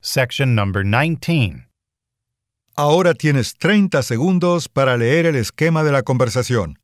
Section number 19. Ahora tienes 30 segundos para leer el esquema de la conversación.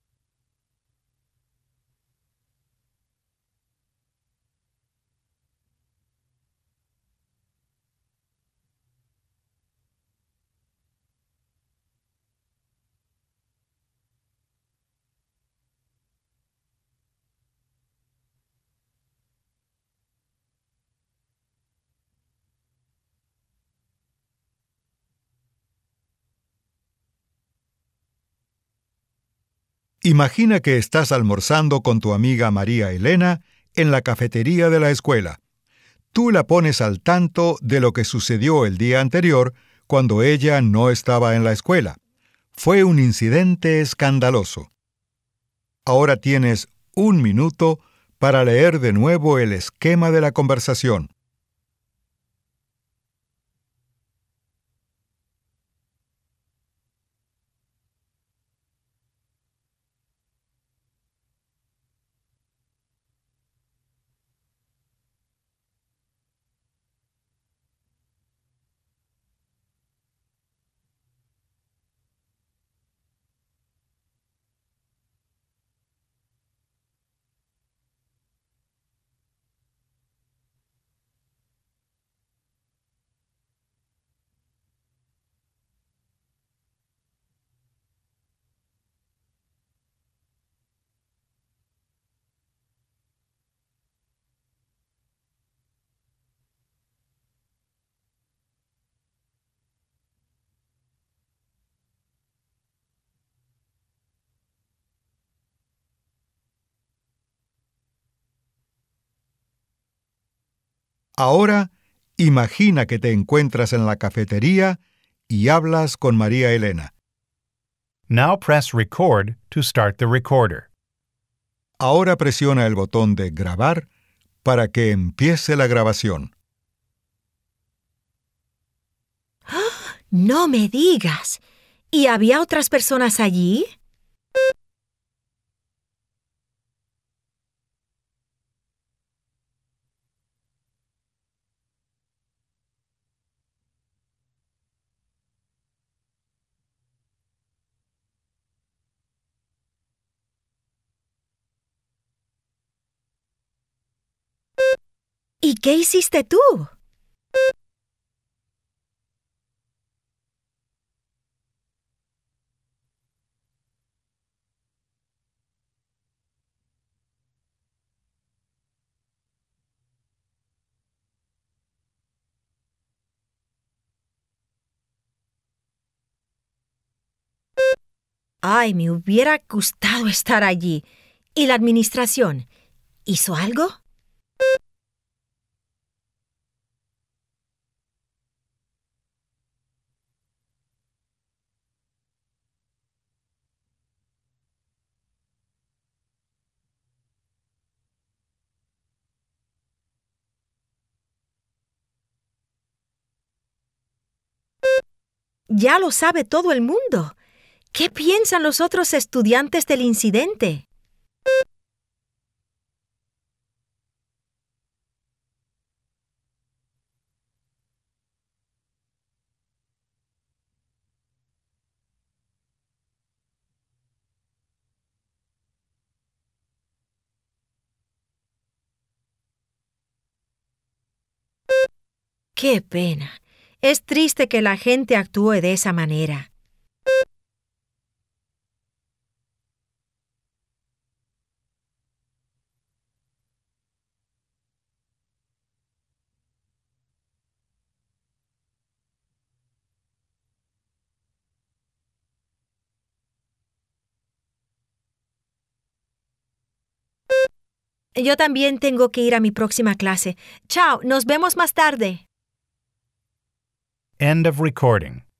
Imagina que estás almorzando con tu amiga María Elena en la cafetería de la escuela. Tú la pones al tanto de lo que sucedió el día anterior cuando ella no estaba en la escuela. Fue un incidente escandaloso. Ahora tienes 1 minuto para leer de nuevo el esquema de la conversación. Ahora, imagina que te encuentras en la cafetería y hablas con María Elena. Now press record to start the recorder. Ahora presiona el botón de grabar para que empiece la grabación. ¡No me digas! ¿Y había otras personas allí? ¿Y qué hiciste tú? Ay, me hubiera gustado estar allí. ¿Y la administración? ¿Hizo algo? Ya lo sabe todo el mundo. ¿Qué piensan los otros estudiantes del incidente? ¡Qué pena! Es triste que la gente actúe de esa manera. Yo también tengo que ir a mi próxima clase. Chao, nos vemos más tarde. End of recording.